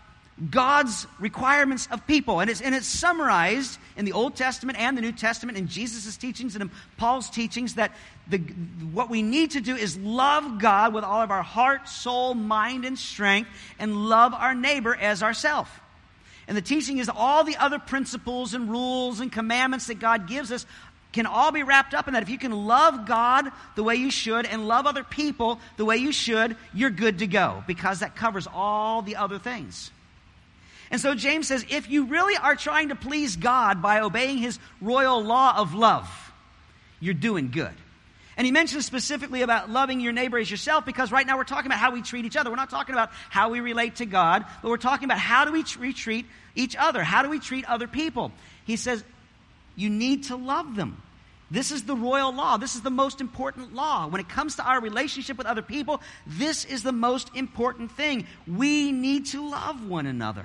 God's requirements of people. And it's summarized in the Old Testament and the New Testament, in Jesus' teachings and in Paul's teachings, that what we need to do is love God with all of our heart, soul, mind, and strength, and love our neighbor as ourselves. And the teaching is all the other principles and rules and commandments that God gives us can all be wrapped up in that. If you can love God the way you should and love other people the way you should, you're good to go, because that covers all the other things. And so James says, if you really are trying to please God by obeying his royal law of love, you're doing good. And he mentions specifically about loving your neighbor as yourself, because right now we're talking about how we treat each other. We're not talking about how we relate to God, but we're talking about how do we treat each other? How do we treat other people? He says, you need to love them. This is the royal law. This is the most important law. When it comes to our relationship with other people, this is the most important thing. We need to love one another.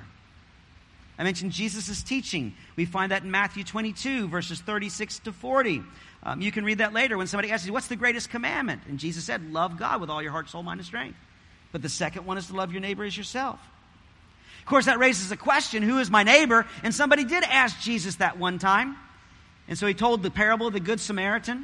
I mentioned Jesus' teaching. We find that in Matthew 22, verses 36 to 40. You can read that later when somebody asks you, what's the greatest commandment? And Jesus said, love God with all your heart, soul, mind, and strength. But the second one is to love your neighbor as yourself. Of course, that raises a question, who is my neighbor? And somebody did ask Jesus that one time. And so he told the parable of the Good Samaritan.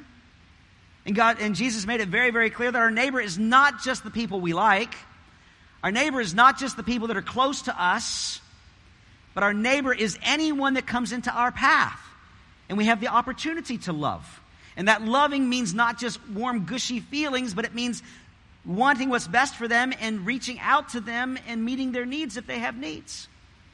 And Jesus made it very, very clear that our neighbor is not just the people we like. Our neighbor is not just the people that are close to us. But our neighbor is anyone that comes into our path. And we have the opportunity to love. And that loving means not just warm, gushy feelings, but it means wanting what's best for them and reaching out to them and meeting their needs if they have needs.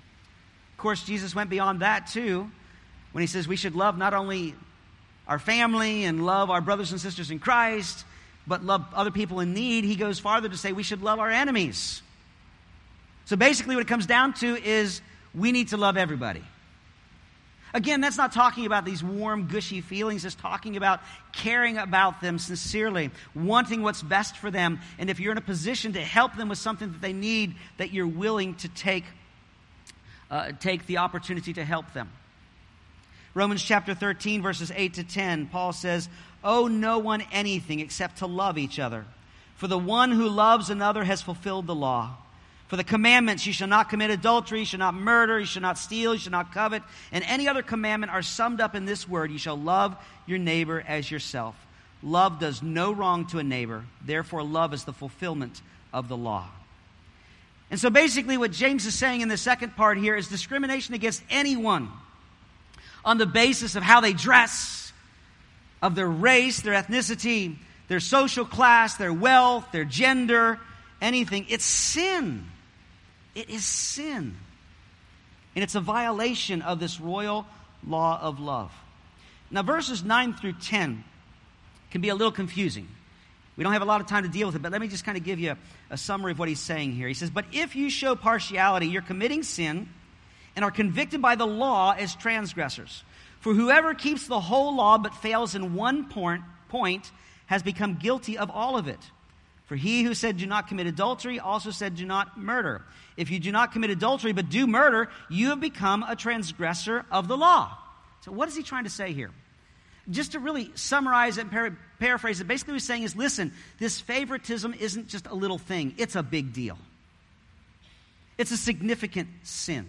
Of course, Jesus went beyond that too, when he says we should love not only our family and love our brothers and sisters in Christ, but love other people in need. He goes farther to say we should love our enemies. So basically what it comes down to is we need to love everybody. Again, that's not talking about these warm, gushy feelings. It's talking about caring about them sincerely, wanting what's best for them. And if you're in a position to help them with something that they need, that you're willing to take the opportunity to help them. Romans chapter 13, verses 8 to 10, Paul says, owe no one anything except to love each other. For the one who loves another has fulfilled the law. For the commandments, you shall not commit adultery, you shall not murder, you shall not steal, you shall not covet, and any other commandment are summed up in this word, you shall love your neighbor as yourself. Love does no wrong to a neighbor, therefore love is the fulfillment of the law. And so basically what James is saying in the second part here is discrimination against anyone on the basis of how they dress, of their race, their ethnicity, their social class, their wealth, their gender, anything. It's sin. It is sin. And it's a violation of this royal law of love. Now, verses 9 through 10 can be a little confusing. We don't have a lot of time to deal with it, but let me just kind of give you a summary of what he's saying here. He says, but if you show partiality, you're committing sin and are convicted by the law as transgressors. For whoever keeps the whole law but fails in one point has become guilty of all of it. For he who said, do not commit adultery, also said, do not murder. If you do not commit adultery but do murder, you have become a transgressor of the law. So what is he trying to say here? Just to really summarize it and paraphrase it, basically what he's saying is, listen, this favoritism isn't just a little thing. It's a big deal. It's a significant sin.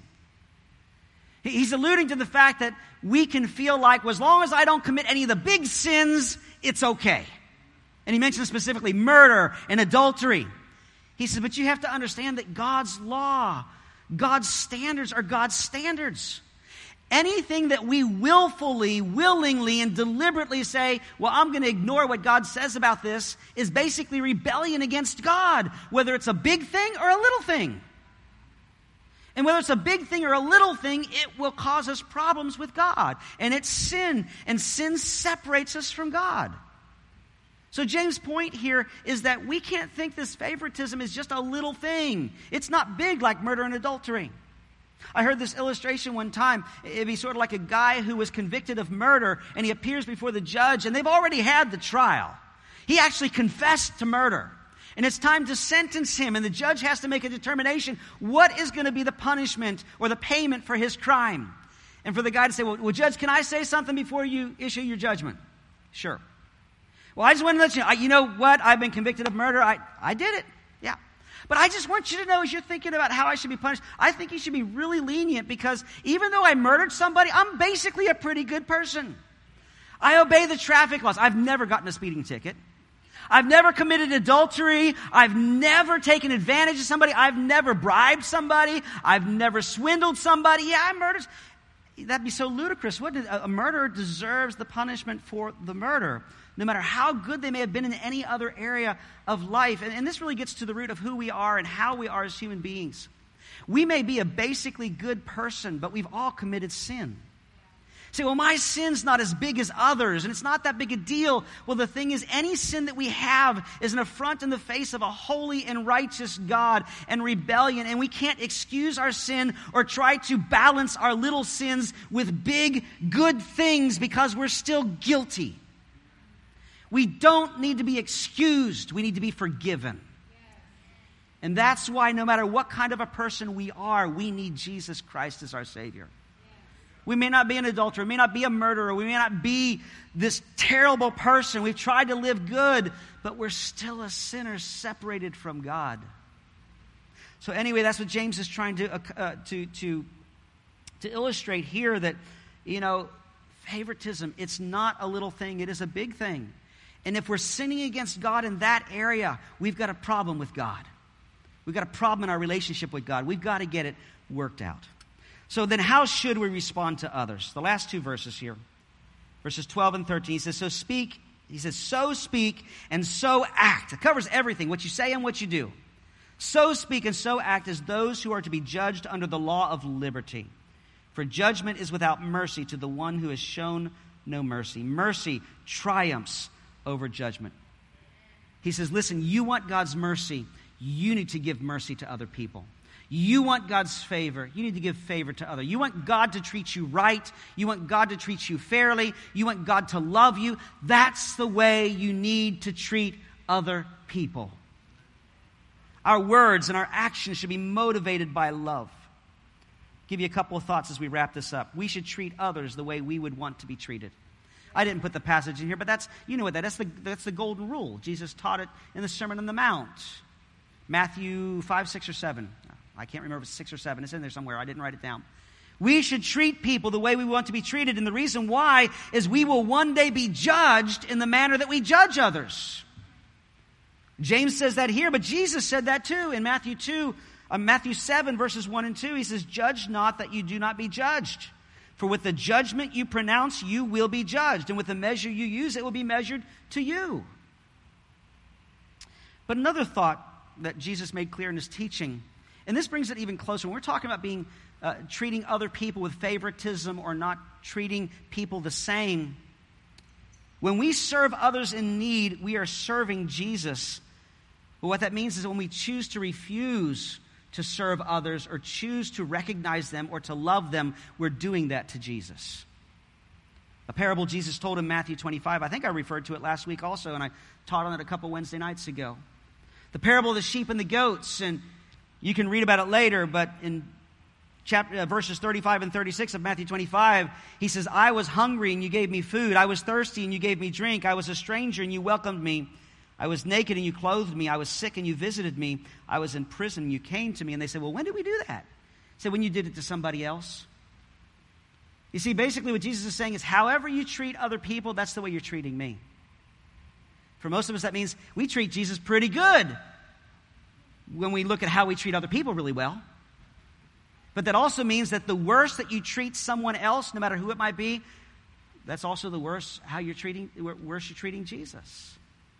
He's alluding to the fact that we can feel like, well, as long as I don't commit any of the big sins, it's okay. And he mentions specifically murder and adultery. He says, but you have to understand that God's law, God's standards are God's standards. Anything that we willfully, willingly, and deliberately say, well, I'm going to ignore what God says about this, is basically rebellion against God, whether it's a big thing or a little thing. And whether it's a big thing or a little thing, it will cause us problems with God. And it's sin, and sin separates us from God. So James' point here is that we can't think this favoritism is just a little thing. It's not big like murder and adultery. I heard this illustration one time. It'd be sort of like a guy who was convicted of murder, and he appears before the judge, and they've already had the trial. He actually confessed to murder. And it's time to sentence him, and the judge has to make a determination. What is going to be the punishment or the payment for his crime? And for the guy to say, well, Judge, can I say something before you issue your judgment? Sure. Well, I just want to let you know, you know what? I've been convicted of murder. I did it. Yeah. But I just want you to know, as you're thinking about how I should be punished, I think you should be really lenient, because even though I murdered somebody, I'm basically a pretty good person. I obey the traffic laws. I've never gotten a speeding ticket. I've never committed adultery. I've never taken advantage of somebody. I've never bribed somebody. I've never swindled somebody. Yeah, I murdered. That'd be so ludicrous, wouldn't it? A murderer deserves the punishment for the murder, no matter how good they may have been in any other area of life. And this really gets to the root of who we are and how we are as human beings. We may be a basically good person, but we've all committed sin. Say, well, my sin's not as big as others, and it's not that big a deal. Well, the thing is, any sin that we have is an affront in the face of a holy and righteous God and rebellion, and we can't excuse our sin or try to balance our little sins with big, good things because we're still guilty. We don't need to be excused. We need to be forgiven. And that's why no matter what kind of a person we are, we need Jesus Christ as our Savior. We may not be an adulterer, we may not be a murderer, we may not be this terrible person. We've tried to live good, but we're still a sinner separated from God. So anyway, that's what James is trying to illustrate here, that, you know, favoritism, it's not a little thing, it is a big thing. And if we're sinning against God in that area, we've got a problem with God. We've got a problem in our relationship with God. We've got to get it worked out. So then how should we respond to others? The last two verses here, verses 12 and 13, he says, so speak and so act. It covers everything, what you say and what you do. So speak and so act as those who are to be judged under the law of liberty. For judgment is without mercy to the one who has shown no mercy. Mercy triumphs over judgment. He says, listen, you want God's mercy, you need to give mercy to other people. You want God's favor, you need to give favor to others. You want God to treat you right, you want God to treat you fairly, you want God to love you. That's the way you need to treat other people. Our words and our actions should be motivated by love. I'll give you a couple of thoughts as we wrap this up. We should treat others the way we would want to be treated. I didn't put the passage in here, but that's, you know what that's the golden rule. Jesus taught it in the Sermon on the Mount. Matthew 5, 6, or 7. I can't remember if it's 6 or 7. It's in there somewhere. I didn't write it down. We should treat people the way we want to be treated. And the reason why is we will one day be judged in the manner that we judge others. James says that here, but Jesus said that too in Matthew 7, verses 1 and 2. He says, judge not that you do not be judged. For with the judgment you pronounce, you will be judged. And with the measure you use, it will be measured to you. But another thought that Jesus made clear in his teaching, and this brings it even closer. When we're talking about treating other people with favoritism or not treating people the same, when we serve others in need, we are serving Jesus. But what that means is when we choose to refuse to serve others or choose to recognize them or to love them, we're doing that to Jesus. A parable Jesus told in Matthew 25. I think I referred to it last week also, and I taught on it a couple Wednesday nights ago. The parable of the sheep and the goats, and you can read about it later, but in verses 35 and 36 of Matthew 25, he says, I was hungry and you gave me food. I was thirsty and you gave me drink. I was a stranger and you welcomed me. I was naked and you clothed me. I was sick and you visited me. I was in prison and you came to me. And they said, well, when did we do that? He said, when you did it to somebody else. You see, basically what Jesus is saying is, however you treat other people, that's the way you're treating me. For most of us, that means we treat Jesus pretty good when we look at how we treat other people really well. But that also means that the worse that you treat someone else, no matter who it might be, that's also the worse you're treating Jesus.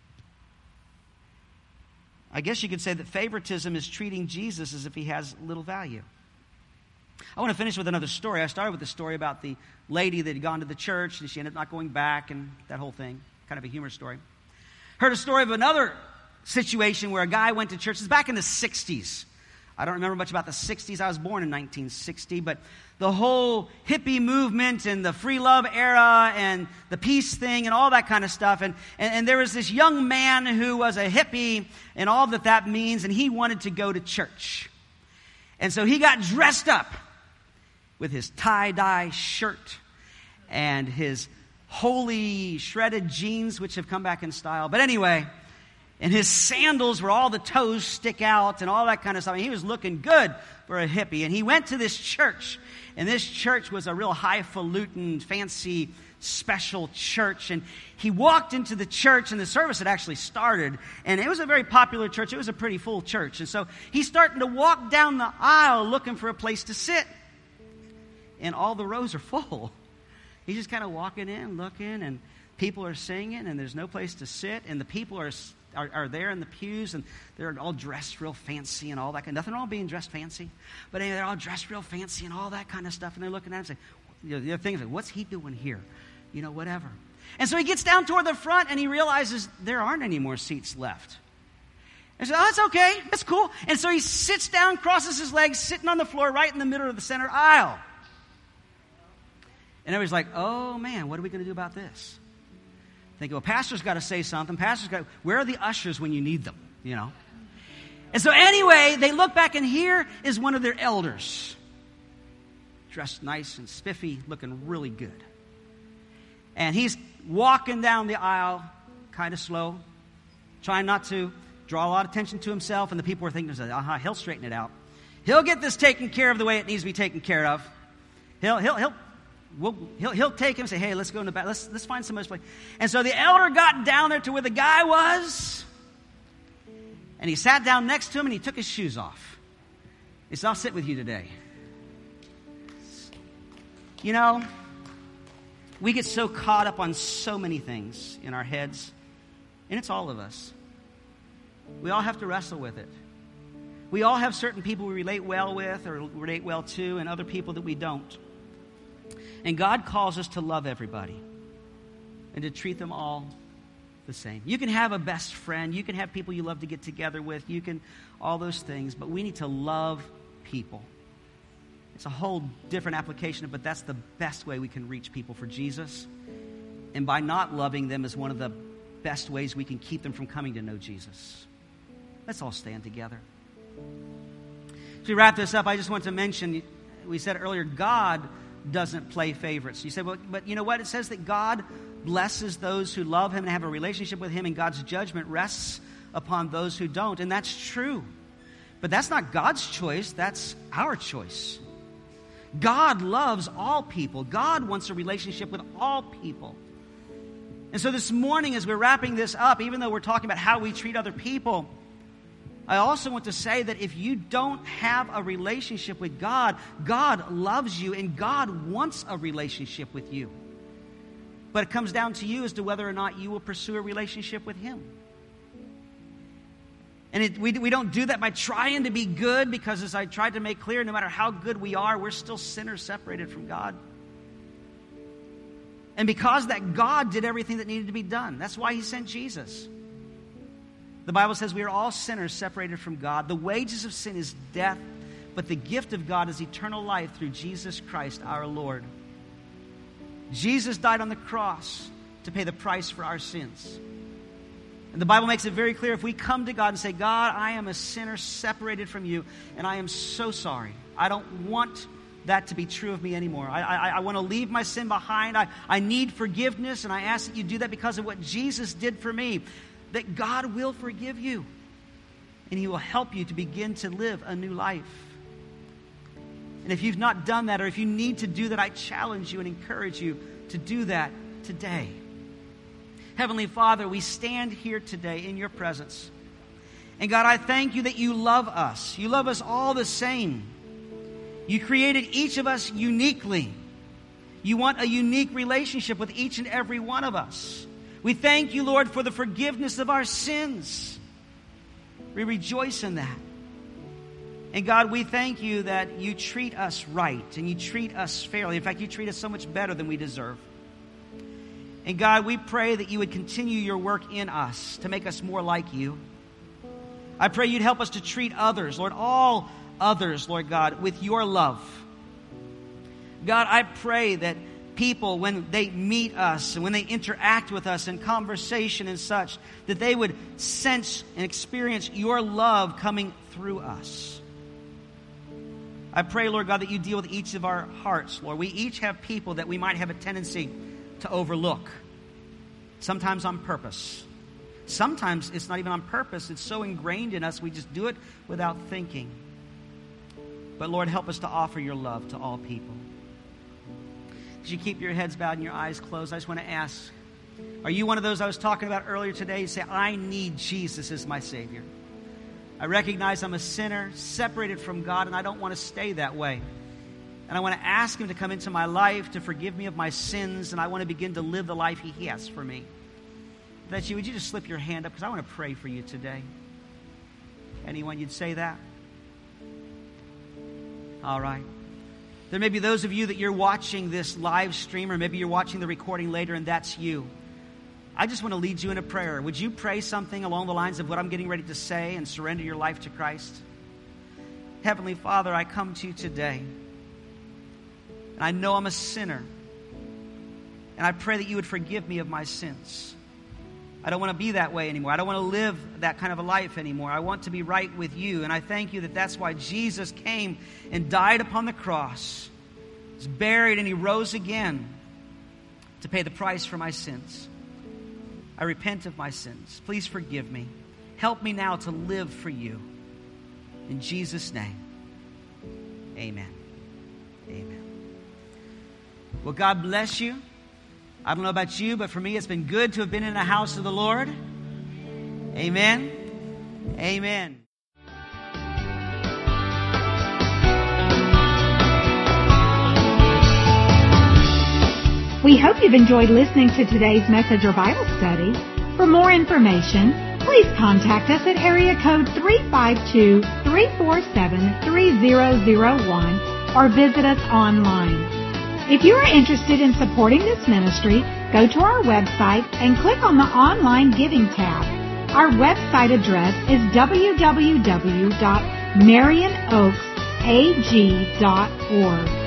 I guess you could say that favoritism is treating Jesus as if he has little value. I want to finish with another story. I started with the story about the lady that had gone to the church and she ended up not going back and that whole thing. Kind of a humorous story. Heard a story of another situation where a guy went to church. It's back in the 60s. I don't remember much about the 60s. I was born in 1960, but the whole hippie movement and the free love era and the peace thing and all that kind of stuff. And there was this young man who was a hippie and all that means, and he wanted to go to church. And so he got dressed up with his tie-dye shirt and his holy shredded jeans, which have come back in style. But anyway, and his sandals where all the toes stick out and all that kind of stuff. And he was looking good for a hippie. And he went to this church. And this church was a real highfalutin, fancy, special church. And he walked into the church, and the service had actually started. And it was a very popular church. It was a pretty full church. And so he's starting to walk down the aisle looking for a place to sit. And all the rows are full. He's just kind of walking in, looking, and people are singing, and there's no place to sit. And the people are there in the pews, and they're all dressed real fancy and all that kind of, nothing wrong being dressed fancy, but anyway, they're all dressed real fancy and all that kind of stuff, and they're looking at him and saying, the things like, what's he doing here? Whatever. And so he gets down toward the front, and he realizes there aren't any more seats left. And so, that's okay, that's cool. And so he sits down, crosses his legs, sitting on the floor right in the middle of the center aisle. And everybody's like, oh man, what are we going to do about this? Think, well, pastor's got to say something. Where are the ushers when you need them? And so anyway, they look back, and here is one of their elders, dressed nice and spiffy, looking really good. And he's walking down the aisle, kind of slow, trying not to draw a lot of attention to himself. And the people are thinking, he'll straighten it out. He'll get this taken care of the way it needs to be taken care of. He'll take him and say, hey, let's go in the back. Let's find some other place. And so the elder got down there to where the guy was, and he sat down next to him, and he took his shoes off. He said, I'll sit with you today. We get so caught up on so many things in our heads, and it's all of us. We all have to wrestle with it. We all have certain people we relate well with or relate well to, and other people that we don't. And God calls us to love everybody and to treat them all the same. You can have a best friend. You can have people you love to get together with. You can, all those things. But we need to love people. It's a whole different application, but that's the best way we can reach people for Jesus. And by not loving them is one of the best ways we can keep them from coming to know Jesus. Let's all stand together. As we wrap this up, I just want to mention, we said earlier, God doesn't play favorites. You say, well, but you know what? It says that God blesses those who love Him and have a relationship with Him, and God's judgment rests upon those who don't. And that's true. But that's not God's choice. That's our choice. God loves all people. God wants a relationship with all people. And so this morning, as we're wrapping this up, even though we're talking about how we treat other people, I also want to say that if you don't have a relationship with God, God loves you and God wants a relationship with you. But it comes down to you as to whether or not you will pursue a relationship with Him. And we don't do that by trying to be good, because as I tried to make clear, no matter how good we are, we're still sinners separated from God. And because that God did everything that needed to be done. That's why He sent Jesus. The Bible says we are all sinners separated from God. The wages of sin is death, but the gift of God is eternal life through Jesus Christ our Lord. Jesus died on the cross to pay the price for our sins. And the Bible makes it very clear, if we come to God and say, God, I am a sinner separated from you, and I am so sorry. I don't want that to be true of me anymore. I want to leave my sin behind. I need forgiveness, and I ask that you do that because of what Jesus did for me. That God will forgive you, and He will help you to begin to live a new life. And if you've not done that, or if you need to do that, I challenge you and encourage you to do that today. Heavenly Father, we stand here today in your presence. And God, I thank you that you love us. You love us all the same. You created each of us uniquely. You want a unique relationship with each and every one of us. We thank you, Lord, for the forgiveness of our sins. We rejoice in that. And God, we thank you that you treat us right and you treat us fairly. In fact, you treat us so much better than we deserve. And God, we pray that you would continue your work in us to make us more like you. I pray you'd help us to treat others, Lord, all others, Lord God, with your love. God, I pray that people, when they meet us and when they interact with us in conversation and such, that they would sense and experience your love coming through us. I pray, Lord God, that you deal with each of our hearts, Lord. We each have people that we might have a tendency to overlook. Sometimes on purpose. Sometimes it's not even on purpose. It's so ingrained in us, we just do it without thinking. But Lord, help us to offer your love to all people. As you keep your heads bowed and your eyes closed, I just want to ask, are you one of those I was talking about earlier today? You say, I need Jesus as my Savior. I recognize I'm a sinner, separated from God, and I don't want to stay that way. And I want to ask Him to come into my life, to forgive me of my sins, and I want to begin to live the life He has for me. If that's you, would you just slip your hand up? Because I want to pray for you today. Anyone, you'd say that? All right. There may be those of you that you're watching this live stream, or maybe you're watching the recording later, and that's you. I just want to lead you in a prayer. Would you pray something along the lines of what I'm getting ready to say and surrender your life to Christ? Heavenly Father, I come to you today. And I know I'm a sinner. And I pray that you would forgive me of my sins. I don't want to be that way anymore. I don't want to live that kind of a life anymore. I want to be right with you. And I thank you that that's why Jesus came and died upon the cross. He was buried and He rose again to pay the price for my sins. I repent of my sins. Please forgive me. Help me now to live for you. In Jesus' name, amen. Amen. Well, God bless you. I don't know about you, but for me, it's been good to have been in the house of the Lord. Amen. Amen. We hope you've enjoyed listening to today's message or Bible study. For more information, please contact us at area code 352-347-3001 or visit us online. If you are interested in supporting this ministry, go to our website and click on the Online Giving tab. Our website address is www.marionoaksag.org.